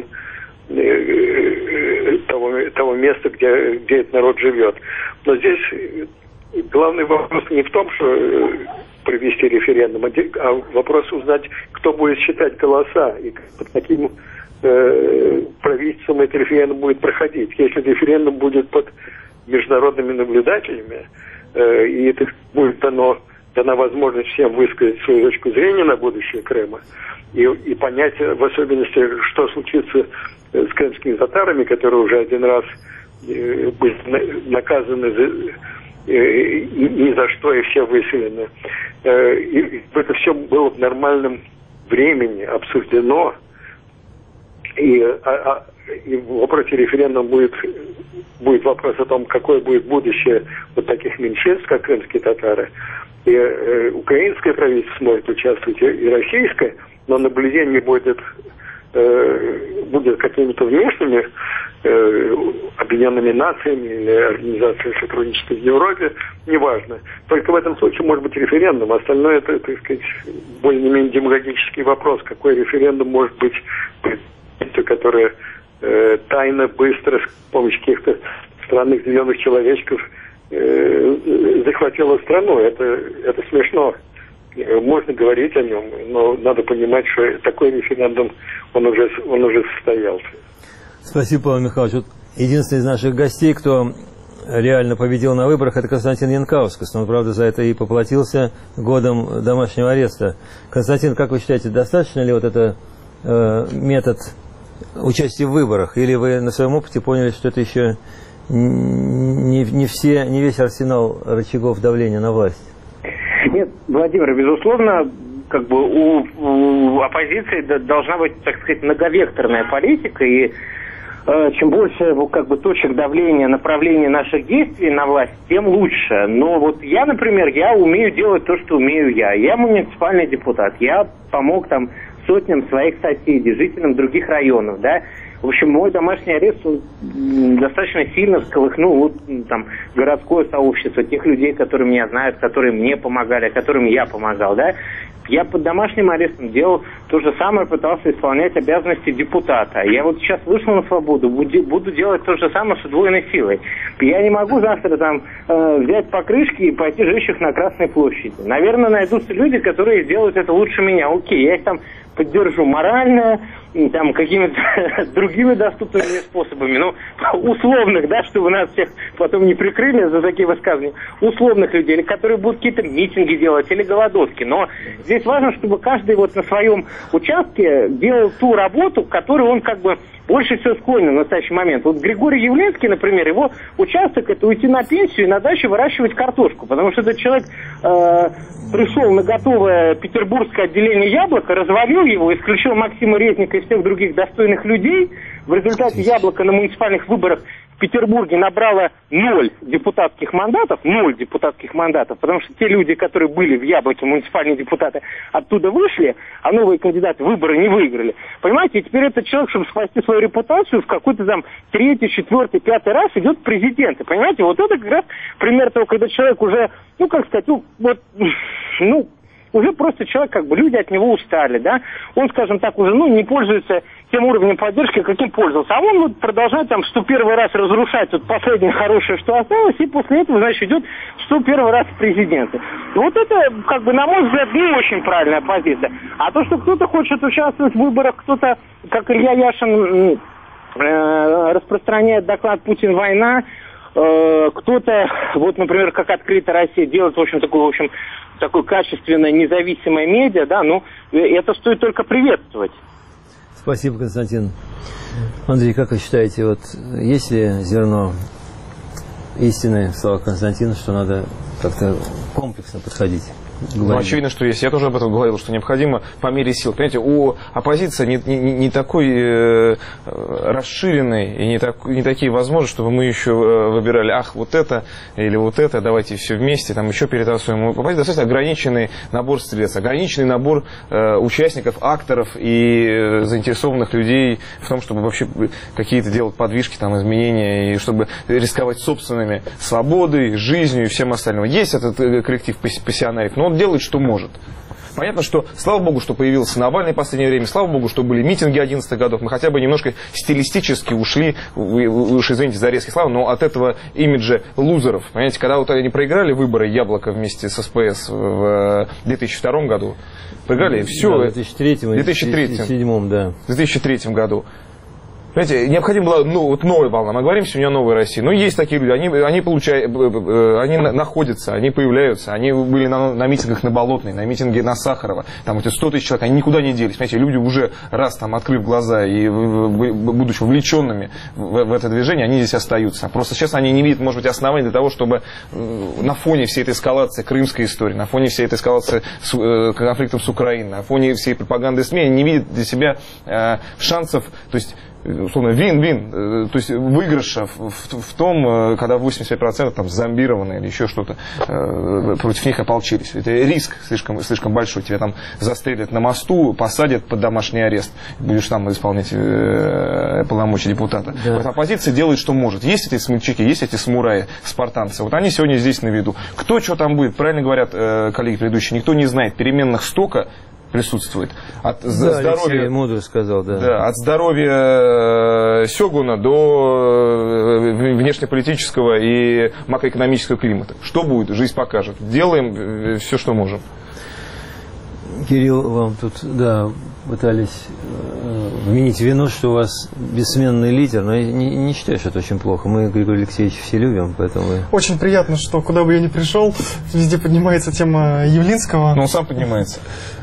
э, того, того места, где, где этот народ живет. Но здесь главный вопрос не в том, что провести референдум, а вопрос узнать, кто будет считать голоса и под каким э, правительством этот референдум будет проходить. Если референдум будет под международными наблюдателями, э, и это будет дано, дана возможность всем высказать свою точку зрения на будущее Крыма и, и понять в особенности, что случится с крымскими татарами, которые уже один раз э, были наказаны за ни за что, и все выселены. И это все было в нормальном времени обсуждено. И, а, и в вопросе референдума будет, будет вопрос о том, какое будет будущее вот таких меньшинств, как крымские татары. И э, украинское правительство сможет участвовать, и российское, но наблюдение будет, э, будет какими-то внешними э, Объединенными Нациями или Организацией сотрудничества в Европе, неважно. Только в этом случае может быть референдум. Остальное это, так сказать, более-менее демократический вопрос. Какой референдум может быть, который э, тайно, быстро, с помощью каких-то странных зеленых человечков э, захватила страну. Это, это смешно. Можно говорить о нем, но надо понимать, что такой референдум, он уже, он уже состоялся. Спасибо, Павел Михайлович. Вот единственный из наших гостей, кто реально победил на выборах, это Константин Янкаускас. Он, правда, за это и поплатился годом домашнего ареста. Константин, как вы считаете, достаточно ли вот это э, метод участия в выборах? Или вы на своем опыте поняли, что это еще не, не, все, не весь арсенал рычагов давления на власть? Нет, Владимир, безусловно, как бы у, у оппозиции должна быть, так сказать, многовекторная политика, и э, чем больше как бы точек давления, направления наших действий на власть, тем лучше. Но вот я, например, я умею делать то, что умею я. Я муниципальный депутат, я помог там сотням своих соседей, жителям других районов, да. В общем, мой домашний арест достаточно сильно всколыхнул вот, там, городское сообщество, тех людей, которые меня знают, которые мне помогали, которым я помогал, да. Я под домашним арестом делал то же самое, пытался исполнять обязанности депутата. Я вот сейчас вышел на свободу, буду делать то же самое с удвоенной силой. Я не могу завтра там э, взять покрышки и пойти жечь их на Красной площади. Наверное, найдутся люди, которые сделают это лучше меня. Окей, я их там поддержу морально, там, какими-то другими доступными мне способами, ну, условных, да, чтобы нас всех потом не прикрыли за такие высказывания, условных людей, которые будут какие-то митинги делать или голодовки. Но здесь важно, чтобы каждый вот на своем участке делал ту работу, к которой он как бы больше всего склонен в настоящий момент. Вот Григорий Явленский, например, его участок — это уйти на пенсию и на даче выращивать картошку, потому что этот человек э, пришел на готовое петербургское отделение «Яблоко», развалил его, исключил Максима Резника и всех других достойных людей. В результате «Яблоко» на муниципальных выборах в Петербурге набрало ноль депутатских мандатов, ноль депутатских мандатов, потому что те люди, которые были в «Яблоке», муниципальные депутаты, оттуда вышли, а новые кандидаты выборы не выиграли. Понимаете, и теперь этот человек, чтобы спасти свою репутацию, в какой-то там третий, четвертый, пятый раз идет в президенты. Понимаете, вот это как раз пример того, когда человек уже, ну, как сказать, ну, вот, ну, уже просто человек, как бы, люди от него устали, да, он, скажем так, уже, ну, не пользуется тем уровнем поддержки, каким пользовался, а он вот продолжает там сто первый раз разрушать вот последнее хорошее, что осталось, и после этого, значит, идет сто первый раз в президенты. Вот это, как бы, на мой взгляд, не очень правильная позиция. А то, что кто-то хочет участвовать в выборах, кто-то, как Илья Яшин, э, распространяет доклад «Путин. Война», э, кто-то, вот, например, как «Открытая Россия», делает, в общем, такую, в общем, такое качественное, независимое медиа, да, ну, это стоит только приветствовать. Спасибо, Константин. Андрей, как вы считаете, вот есть ли зерно истины в словах Константина, что надо как-то комплексно подходить? Ну, очевидно, что есть. Я тоже об этом говорил, что необходимо по мере сил. Понимаете, у оппозиции не, не, не такой э, расширенной и не, так, не такие возможности, чтобы мы еще выбирали, ах, вот это или вот это, давайте все вместе, там еще перетасуем. У оппозиции достаточно ограниченный набор средств, ограниченный набор э, участников, акторов и э, заинтересованных людей в том, чтобы вообще какие-то делать подвижки, там, изменения, и чтобы рисковать собственными свободой, жизнью и всем остальным. Есть этот коллектив пассионариев, но он делает, что может. Понятно, что, слава богу, что появился Навальный в последнее время, слава богу, что были митинги одиннадцатых годов, мы хотя бы немножко стилистически ушли, вы уж извините за резкие слова, но от этого имиджа лузеров. Понимаете, когда вот они проиграли выборы «Яблоко» вместе с СПС в две тысячи втором году, проиграли, и все. Да, в две тысячи третьем, две тысячи третьем, да. В две тысячи третьем году. Понимаете, необходима была, ну, вот новая волна. Мы говорим сегодня о новой России. Но есть такие люди, они, они, получают, они находятся, они появляются. Они были на, на митингах на Болотной, на митинге на Сахарова. Там эти сто тысяч человек, они никуда не делись. Понимаете, люди уже раз там открыв глаза и будучи вовлеченными в, в это движение, они здесь остаются. Просто сейчас они не видят, может быть, оснований для того, чтобы на фоне всей этой эскалации крымской истории, на фоне всей этой эскалации с конфликтом с Украиной, на фоне всей пропаганды СМИ, они не видят для себя э, шансов, то есть условно, вин-вин, то есть выигрыша в, в, в том, когда восемьдесят пять процентов там зомбированы или еще что-то, против них ополчились. Это риск слишком, слишком большой. Тебя там застрелят на мосту, посадят под домашний арест, будешь там исполнять э, полномочия депутата. Да. Вот оппозиция делает, что может. Есть эти смельчаки, есть эти самураи, спартанцы. Вот они сегодня здесь на виду. Кто что там будет, правильно говорят э, коллеги предыдущие, никто не знает. Переменных столько присутствует. От да, здоровья, мудро сказал, да. Да, от здоровья Сёгуна до внешнеполитического и макроэкономического климата. Что будет, жизнь покажет. Делаем все, что можем. Кирилл, вам тут, да, пытались э, вменить вину, что у вас бессменный лидер, но я не, не считаю, что это очень плохо. Мы Григория Алексеевича все любим, поэтому... Очень приятно, что куда бы я ни пришел, везде поднимается тема Явлинского. Но он сам поднимается.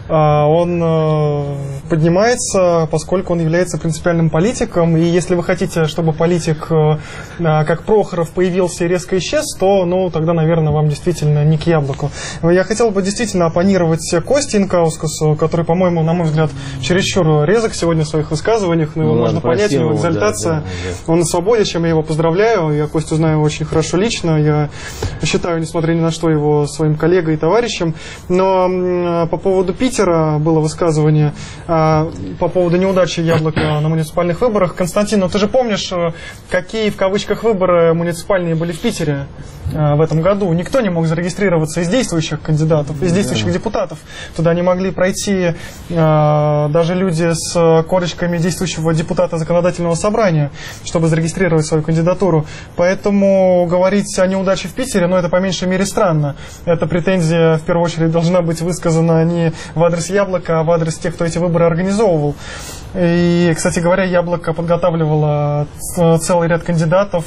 Он поднимается, поскольку он является принципиальным политиком, и если вы хотите, чтобы политик, как Прохоров, появился и резко исчез, то, ну, тогда, наверное, вам действительно не к яблоку. Я хотел бы действительно оппонировать Косте Инкаускасу, который, по-моему, на мой взгляд, чересчур резок сегодня в своих высказываниях, но его ну, можно ладно, понять, у него экзальтация. Да, да, да. Он на свободе, чем я его поздравляю. Я Костю знаю очень хорошо лично. Я считаю, несмотря ни на что, его своим коллегой и товарищем. Но по поводу Питера было высказывание по поводу неудачи Яблока на муниципальных выборах. Константин, ну ты же помнишь, какие в кавычках выборы муниципальные были в Питере в этом году? Никто не мог зарегистрироваться из действующих кандидатов, из действующих да. депутатов. Туда не могли пройти э, даже люди с корочками действующего депутата законодательного собрания, чтобы зарегистрировать свою кандидатуру. Поэтому говорить о неудаче в Питере, ну это по меньшей мере странно. Эта претензия в первую очередь должна быть высказана не в адрес Яблока, а в адрес тех, кто эти выборы организовывал. И, кстати говоря, Яблоко подготавливало целый ряд кандидатов,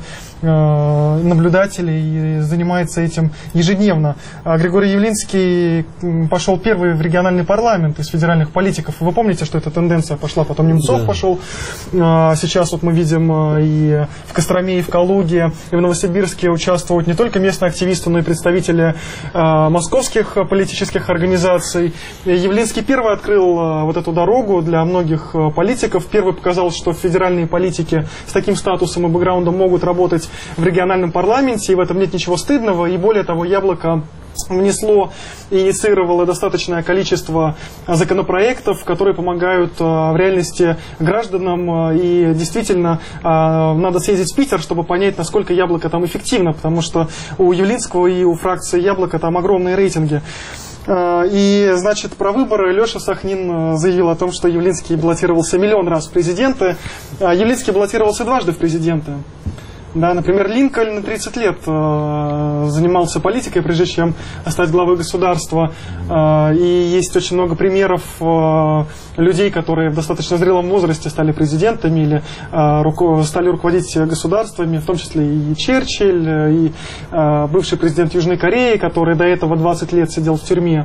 наблюдателей, и занимается этим ежедневно. Григорий Явлинский пошел первый в региональный парламент из федеральных политиков. Вы помните, что эта тенденция пошла, потом Немцов да. пошел. Сейчас вот мы видим и в Костроме, и в Калуге, и в Новосибирске участвуют не только местные активисты, но и представители московских политических организаций. Явлинский первый открыл вот эту дорогу для многих политиков. Первый показал, что федеральные политики с таким статусом и бэкграундом могут работать в региональном парламенте, и в этом нет ничего стыдного. И более того, Яблоко внесло и инициировало достаточное количество законопроектов, которые помогают в реальности гражданам. И действительно надо съездить в Питер, чтобы понять, насколько Яблоко там эффективно, потому что у Явлинского и у фракции Яблоко там огромные рейтинги. И, значит, про выборы Леша Сахнин заявил о том, что Явлинский баллотировался миллион раз в президенты. Явлинский баллотировался дважды в президенты. Да, например, Линкольн на тридцать лет э, занимался политикой, прежде чем стать главой государства. Э, и есть очень много примеров э, людей, которые в достаточно зрелом возрасте стали президентами или э, руко- стали руководить государствами, в том числе и Черчилль, и э, бывший президент Южной Кореи, который до этого двадцать лет сидел в тюрьме.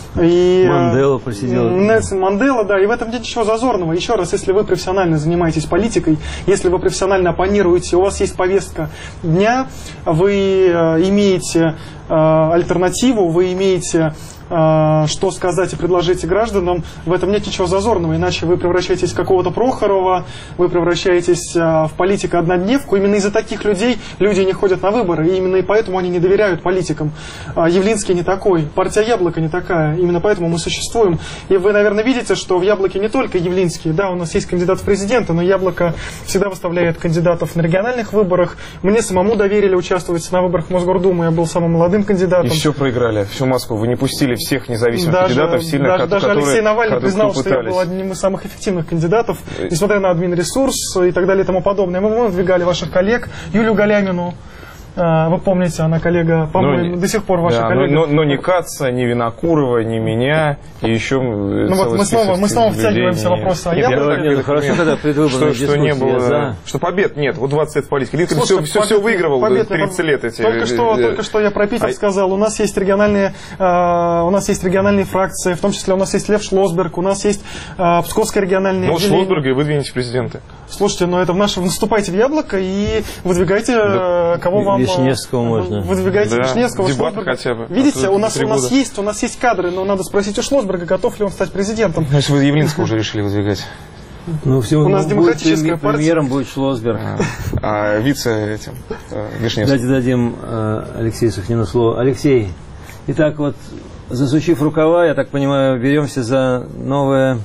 И Мандела просидел. Нельсон Мандела, да, и в этом нет ничего зазорного. Еще раз, если вы профессионально занимаетесь политикой, если вы профессионально оппонируете, у вас есть повестка дня, вы имеете э, альтернативу, вы имеете э, что сказать и предложить гражданам, в этом нет ничего зазорного, иначе вы превращаетесь в какого-то Прохорова, вы превращаетесь э, в политика-однодневку. Именно из-за таких людей люди не ходят на выборы, и именно и поэтому они не доверяют политикам. Э, Явлинский не такой, партия Яблоко не такая. Именно поэтому мы существуем. И вы, наверное, видите, что в Яблоке не только Явлинский. Да, у нас есть кандидат в президенты, но Яблоко всегда выставляет кандидатов на региональных выборах. Мне самому доверили участвовать на выборах в Мосгордуму. Я был самым молодым кандидатом. И все проиграли. Всю Москву. Вы не пустили всех независимых даже, кандидатов, сильных, даже, которые, даже Алексей Навальный признал, пытались. что я был одним из самых эффективных кандидатов, несмотря на админресурс и так далее и тому подобное. Мы, мы выдвигали ваших коллег. Юлию Галямину. Вы помните, она коллега, по-моему, до сих пор ваша да, коллега. Но, но, но не Каца, не Винокурова, не меня, и еще ну вот мы снова, мы снова втягиваемся в вопросы о Яблоке. Хорошо, когда предвыборная что, что не было, за... что побед нет, вот двадцать лет политики. Линкольн все, все, все выигрывал тридцать лет эти. Только что, только что я про Питер а... сказал, у нас есть региональные, э, у нас есть региональные фракции, в том числе у нас есть Лев Шлосберг, у нас есть э, Псковское региональное ну, отделение. Ну, Шлосберга и выдвинете президенты. Слушайте, но это в наше, наступайте в Яблоко и выдвигайте, да. кого вам... Вишневского можно. Выдвигайте да. Вишневского, Шлосберга. Хотя бы. Видите, у нас, у, нас есть, у нас есть кадры, но надо спросить у Шлосберга, готов ли он стать президентом. Ну, если вы Явлинского уже решили выдвигать. Ну, все, у нас демократическая будет, партия. Премьером будет Шлосберг. А, а вице этим, Вишневским. Давайте дадим э, Алексею Сахнину слово. Алексей, итак, вот засучив рукава, я так понимаю, беремся за новое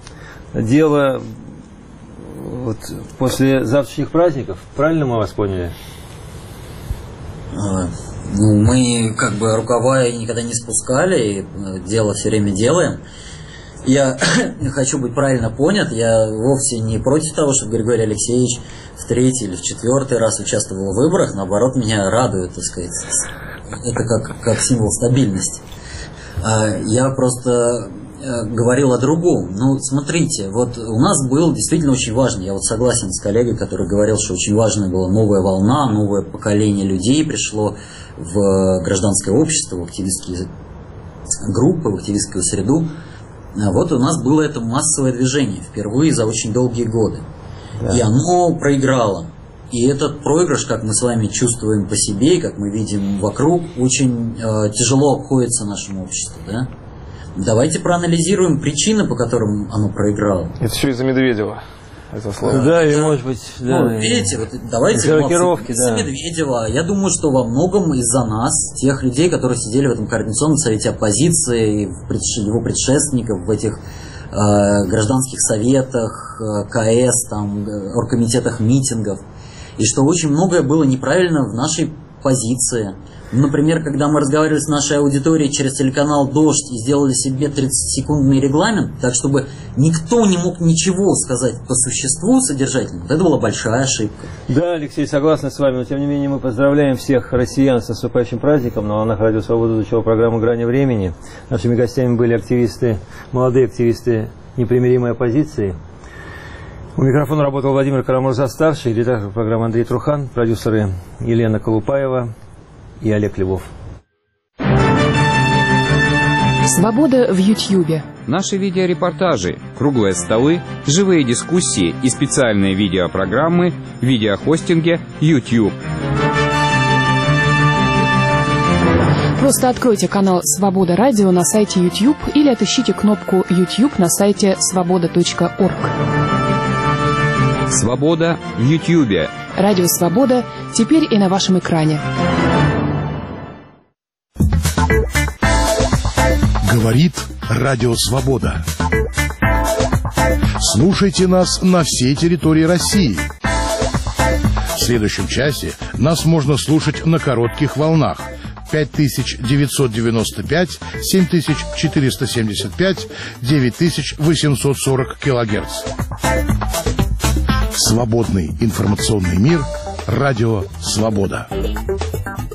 дело вот, после завтрашних праздников. Правильно мы вас поняли? Ну, мы как бы рукава никогда не спускали, и дело все время делаем. Я хочу быть правильно понят, я вовсе не против того, чтобы Григорий Алексеевич в третий или в четвертый раз участвовал в выборах, наоборот, меня радует, так сказать, это как, как символ стабильности. Я просто говорил о другом. Ну, смотрите, вот у нас был действительно очень важный, я вот согласен с коллегой, который говорил, что очень важная была новая волна, новое поколение людей пришло в гражданское общество, в активистские группы, в активистскую среду. Вот у нас было это массовое движение впервые за очень долгие годы. Да. И оно проиграло. И этот проигрыш, как мы с вами чувствуем по себе, как мы видим вокруг, очень э, тяжело обходится нашему обществу. Да? давайте проанализируем причины, по которым оно проиграло. Это все из-за Медведева. Это слово. Да, и может быть, да. Ну, видите, вот давайте рокировки, да. Медведева. Я думаю, что во многом из-за нас, тех людей, которые сидели в этом координационном совете оппозиции, его предшественников, в этих э, гражданских советах, э, КС, там, оргкомитетах митингов, и что очень многое было неправильно в нашей позиции. Например, когда мы разговаривали с нашей аудиторией через телеканал «Дождь» и сделали себе тридцатисекундный регламент, так чтобы никто не мог ничего сказать по существу содержательно, это была большая ошибка. Да, Алексей, согласен с вами, но тем не менее мы поздравляем всех россиян с наступающим праздником. На волнах Радио Свобода звучала программа «Грани времени». Нашими гостями были активисты, молодые активисты непримиримой оппозиции. У микрофона работал Владимир Карамурза-старший, редактор программы Андрей Трухан, продюсеры Елена Колупаева и Олег Львов. Свобода в Ютьюбе. Наши видеорепортажи, круглые столы, живые дискуссии и специальные видеопрограммы в видеохостинге YouTube. Просто откройте канал «Свобода Радио» на сайте YouTube или отыщите кнопку YouTube на сайте свобода точка орг. Свобода в Ютьюбе. Радио «Свобода» теперь и на вашем экране. Говорит Радио Свобода. Слушайте нас на всей территории России. В следующем часе нас можно слушать на коротких волнах пять тысяч девятьсот девяносто пять, семь тысяч четыреста семьдесят пять, девять тысяч восемьсот сорок килогерц. Свободный информационный мир. Радио Свобода.